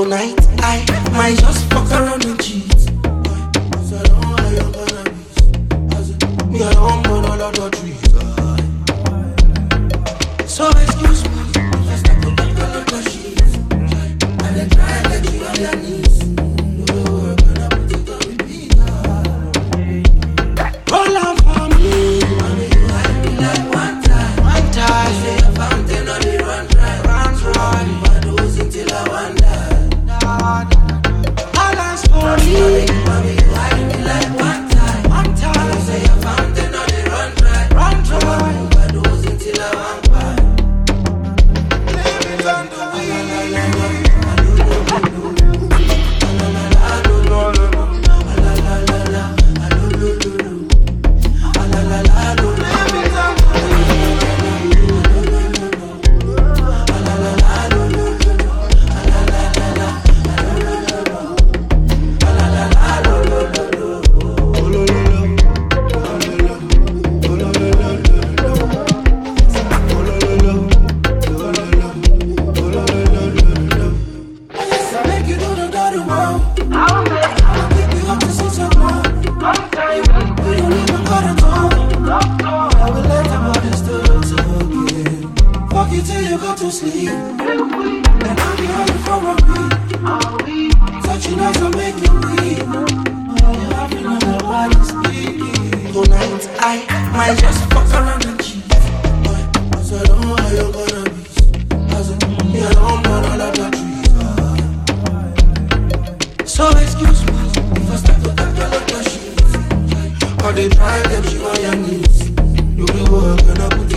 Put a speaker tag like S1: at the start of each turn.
S1: Tonight I might just fuck around and cheat. Cause I don't know how you're gonna be. Me I don't burn all of the trees. So excuse me if I start to take all of the sheets. And then try and get you on your knees. You were gonna put it on repeat. Roll on for me. Mommy, you had me like one time. One time. Say a fountain on the run dry. Run dry. Overdose until I wonder. All ask for me. Mommy, you had me like one time. One time. Say a fountain on the run dry. Run dry. Overdose until I wonder. Leave it on the wheel. They try to get you on your knees. You be working up.